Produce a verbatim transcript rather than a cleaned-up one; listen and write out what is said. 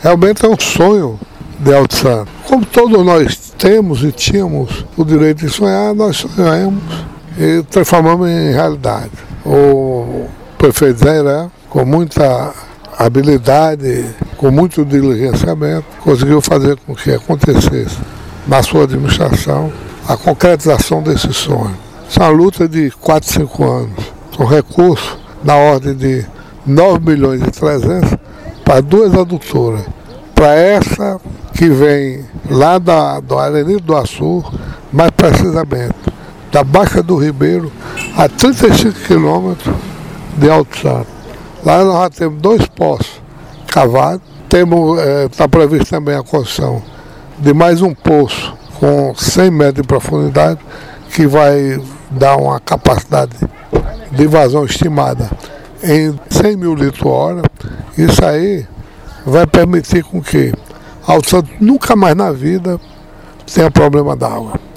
Realmente é um sonho de Alto Santo. Como todos nós temos e tínhamos o direito de sonhar, nós sonhamos e transformamos em realidade. O prefeito Zé Iré, com muita habilidade, com muito diligenciamento, conseguiu fazer com que acontecesse na sua administração a concretização desse sonho. Isso é uma luta de quatro, cinco anos. São recursos na ordem de nove milhões e trezentos para duas adutoras. Para essa que vem lá da, do Areni do Açu, mais precisamente, da Baixa do Ribeiro, a trinta e cinco quilômetros de Alto Santo. Lá nós já temos dois poços cavados, está é, previsto também a construção de mais um poço com cem metros de profundidade, que vai dar uma capacidade de vazão estimada em cem mil litros por hora. Isso aí vai permitir com que Alto Santo nunca mais na vida tenha problema d'água.